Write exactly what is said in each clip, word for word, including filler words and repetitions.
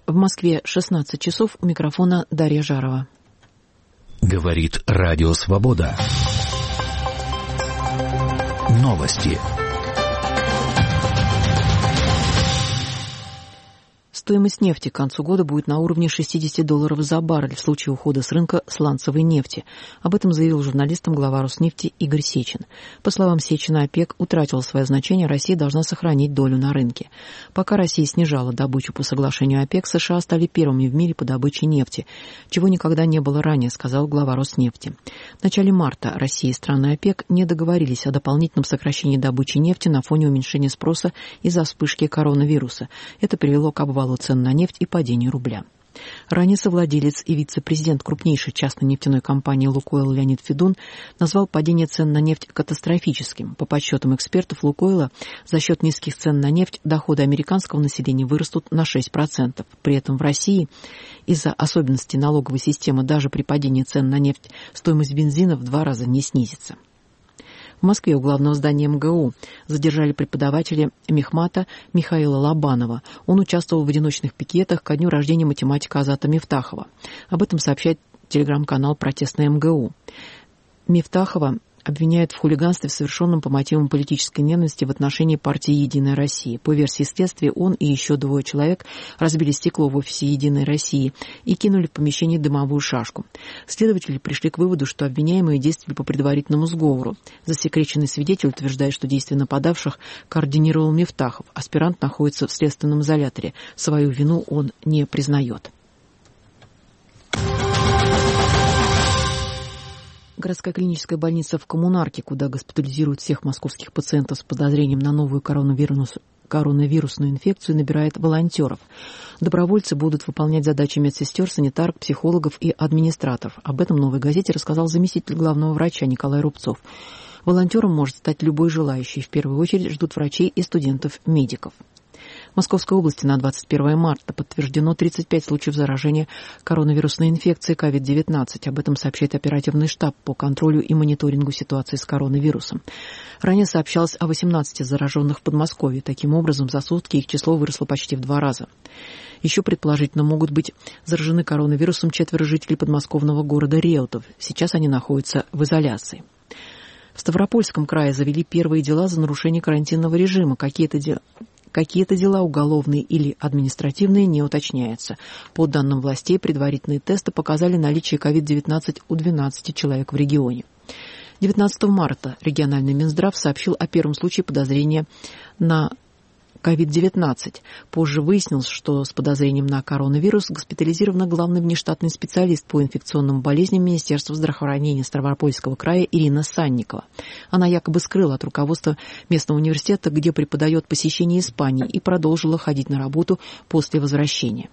В Москве шестнадцать часов. У микрофона Дарья Жарова. Говорит Радио Свобода. Новости. Стоимость нефти к концу года будет на уровне шестьдесят долларов за баррель в случае ухода с рынка сланцевой нефти. Об этом заявил журналистам глава Роснефти Игорь Сечин. По словам Сечина, ОПЕК утратила свое значение, Россия должна сохранить долю на рынке. Пока Россия снижала добычу по соглашению ОПЕК, США стали первыми в мире по добыче нефти, чего никогда не было ранее, сказал глава Роснефти. В начале марта Россия и страны ОПЕК не договорились о дополнительном сокращении добычи нефти на фоне уменьшения спроса из-за вспышки коронавируса. Это привело к обвалу цен на нефть и падению рубля. Ранее совладелец и вице-президент крупнейшей частной нефтяной компании «Лукойл» Леонид Федун назвал падение цен на нефть катастрофическим. По подсчетам экспертов «Лукойла», за счет низких цен на нефть доходы американского населения вырастут на шесть процентов. При этом в России из-за особенностей налоговой системы даже при падении цен на нефть стоимость бензина в два раза не снизится. В Москве у главного здания эм гэ у задержали преподавателя мехмата Михаила Лобанова. Он участвовал в одиночных пикетах ко дню рождения математика Азата Мифтахова. Об этом сообщает телеграм-канал «Протестный эм гэ у». Мифтахова обвиняют в хулиганстве, совершенном по мотивам политической ненависти в отношении партии «Единая Россия». По версии следствия, он и еще двое человек разбили стекло в офисе «Единой России» и кинули в помещение дымовую шашку. Следователи пришли к выводу, что обвиняемые действовали по предварительному сговору. Засекреченный свидетель утверждает, что действия нападавших координировал Мифтахов. Аспирант находится в следственном изоляторе. Свою вину он не признает. Городская клиническая больница в Коммунарке, куда госпитализируют всех московских пациентов с подозрением на новую коронавирус, коронавирусную инфекцию, набирает волонтеров. Добровольцы будут выполнять задачи медсестер, санитарок, психологов и администраторов. Об этом «Новой газете» рассказал заместитель главного врача Николай Рубцов. Волонтером может стать любой желающий. В первую очередь ждут врачей и студентов-медиков. В Московской области на двадцать первое марта подтверждено тридцать пять случаев заражения коронавирусной инфекцией ковид девятнадцать. Об этом сообщает оперативный штаб по контролю и мониторингу ситуации с коронавирусом. Ранее сообщалось о восемнадцати зараженных в Подмосковье. Таким образом, за сутки их число выросло почти в два раза. Еще, предположительно, могут быть заражены коронавирусом четверо жителей подмосковного города Реутов. Сейчас они находятся в изоляции. В Ставропольском крае завели первые дела за нарушение карантинного режима. Какие-то дела... Какие-то дела уголовные или административные не уточняются. По данным властей, предварительные тесты показали наличие ковид девятнадцать у двенадцати человек в регионе. девятнадцатого марта региональный Минздрав сообщил о первом случае подозрения на ковид девятнадцать. Позже выяснилось, что с подозрением на коронавирус госпитализирована главный внештатный специалист по инфекционным болезням Министерства здравоохранения Ставропольского края Ирина Санникова. Она якобы скрыла от руководства местного университета, где преподает, посещение Испании, и продолжила ходить на работу после возвращения.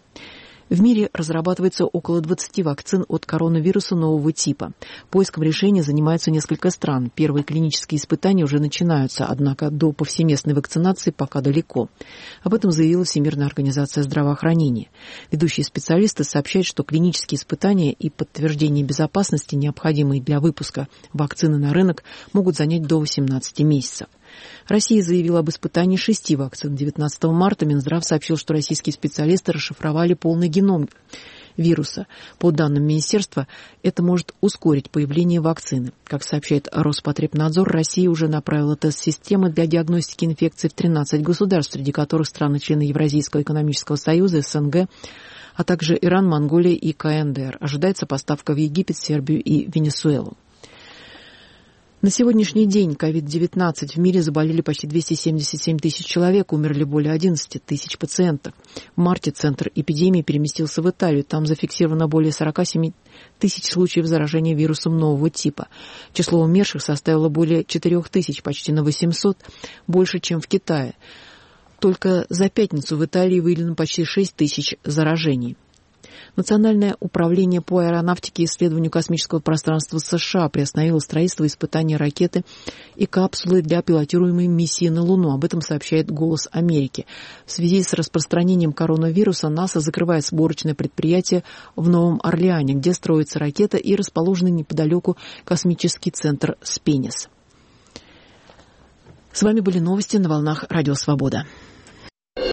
В мире разрабатывается около двадцати вакцин от коронавируса нового типа. Поиском решения занимаются несколько стран. Первые клинические испытания уже начинаются, однако до повсеместной вакцинации пока далеко. Об этом заявила Всемирная организация здравоохранения. Ведущие специалисты сообщают, что клинические испытания и подтверждение безопасности, необходимые для выпуска вакцины на рынок, могут занять до восемнадцати месяцев. Россия заявила об испытании шести вакцин. девятнадцатого марта Минздрав сообщил, что российские специалисты расшифровали полный геном вируса. По данным министерства, это может ускорить появление вакцины. Как сообщает Роспотребнадзор, Россия уже направила тест-системы для диагностики инфекции в тринадцать государств, среди которых страны-члены Евразийского экономического союза, эс эн гэ, а также Иран, Монголия и ка эн дэ эр. Ожидается поставка в Египет, Сербию и Венесуэлу. На сегодняшний день ковид девятнадцать в мире заболели почти двести семьдесят семь тысяч человек, умерли более одиннадцати тысяч пациентов. В марте центр эпидемии переместился в Италию. Там зафиксировано более сорока семи тысяч случаев заражения вирусом нового типа. Число умерших составило более четырёх тысяч, почти на восемьсот, больше, чем в Китае. Только за пятницу в Италии выявлено почти шесть тысяч заражений. Национальное управление по аэронавтике и исследованию космического пространства США приостановило строительство и испытания ракеты и капсулы для пилотируемой миссии на Луну. Об этом сообщает «Голос Америки». В связи с распространением коронавируса НАСА закрывает сборочное предприятие в Новом Орлеане, где строится ракета, и расположенный неподалеку космический центр Спенис. С вами были новости на волнах Радио Свобода.